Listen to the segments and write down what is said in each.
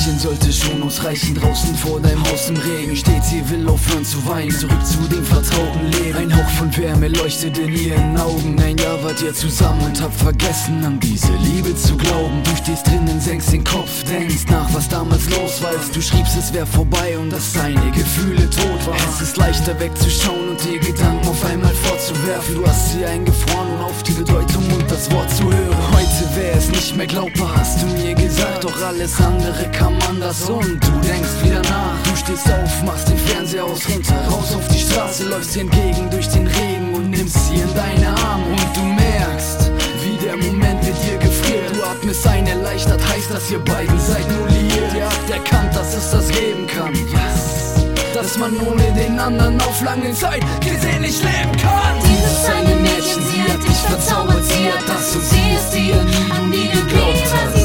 Lächeln sollte schon ausreichen. Draußen vor deinem Haus im Regen steht sie, will aufhören zu weinen. Zurück zu dem vertrauten Leben. Ein Hauch von Wärme leuchtet in ihren Augen. Ein Jahr wart ihr zusammen und habt vergessen, an diese Liebe zu glauben. Du stehst drinnen, senkst den Kopf, denkst nach, was damals los war. Als du schriebst, es wär vorbei und dass deine Gefühle tot waren. Es ist leichter wegzuschauen und die Gedanken auf einmal fortzuwerfen. Du hast sie eingefroren und auf die Bedeutung und das Wort zu hören. Heute wäre es nicht mehr glaubbar, hast du mir gesagt. Doch alles andere kam anders und du denkst wieder nach. Du stehst auf, machst den Fernseher aus, runter, raus auf die Straße, läufst ihr entgegen durch den Regen und nimmst sie in deine Arme. Und du merkst, wie der Moment mit dir gefriert. Du atmest ein, erleichtert, heißt, dass ihr beiden seid nur liiert. Ihr habt erkannt, dass es das geben kann. Dass man ohne den anderen auf lange Zeit gesehen nicht leben kann. Dieses eine Mädchen, sie hat dich verzaubert, sie hat das und sie ist dir nie geglaubt hast.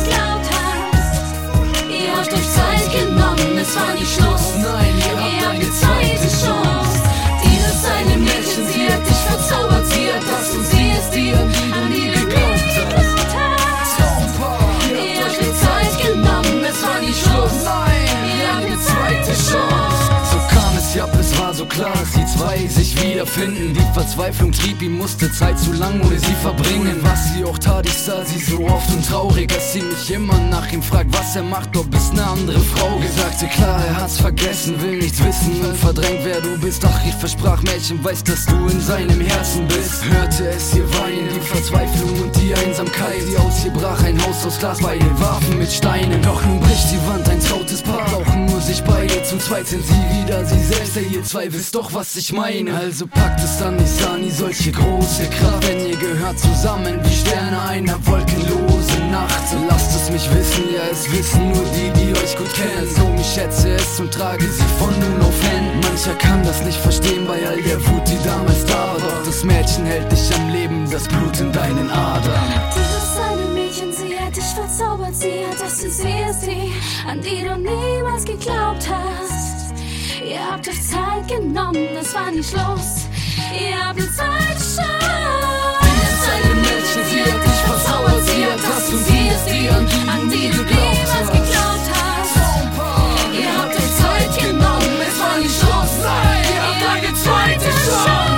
Ihr habt euch Zeit genommen, es war nicht Schluss. Nein, ihr habt eine zweite Chance. Dieses eine Mädchen, sie hat dich verzaubert, sie hat das und sie ist dir nie geglaubt hast. Ihr habt euch Zeit genommen, es war nicht Schluss. Nein, ihr habt eine zweite Chance. Ja, es war so klar, dass die zwei sich wiederfinden. Die Verzweiflung trieb ihn, musste Zeit zu lang ohne sie verbringen. Was sie auch tat, ich sah sie so oft und traurig, dass sie mich immer nach ihm fragt, was er macht, ob es eine andere Frau gibt. Sagte klar, er hat's vergessen, will nichts wissen und verdrängt, wer du bist. Doch ich versprach, Mädchen, weiß, dass du in seinem Herzen bist. Hörte es ihr weinen, die Verzweiflung und die Einsamkeit, die aus ihr brach, ein Haus aus Glas, beide warfen mit Steinen. Doch nun bricht die Wand, ein trautes Paar, brauchen nur sich beide, zum Zweit sind sie wieder sie selbst. Ihr zwei wisst doch, was ich meine. Also packt es an, ich sah nie solche große Kraft, denn ihr gehört zusammen wie Sterne einer wolkenlosen Nacht. So lasst es mich wissen, ja, es wissen nur die euch gut kennen. So, ich schätze es und trage sie von nun auf Händen. Mancher kann das nicht verstehen bei all der Wut, die damals da war. Doch das Mädchen hält dich am Leben, das Blut in deinen Adern. Dieses eine Mädchen, sie hat dich verzaubert, sie hat das und sie ist die, an die du niemals geglaubt hast. Ihr habt euch Zeit genommen, es war nicht Schluss. Ihr habt eine zweite Chance. Dieses eine Mädchen, sie hat dich verzaubert, sie hat das und sie ist die, an die du niemals geglaubt hast. Ihr habt euch Zeit genommen, es war nicht Schluss. Nein, ihr habt eine zweite Chance.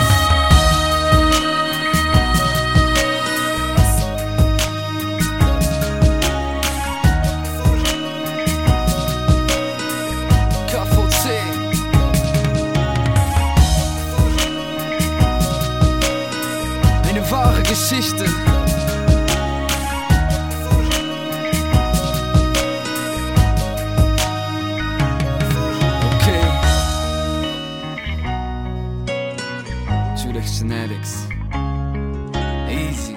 Wahre Geschichte. Okay. Judex Genetics. Easy.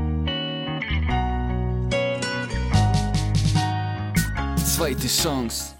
Zweite Chance.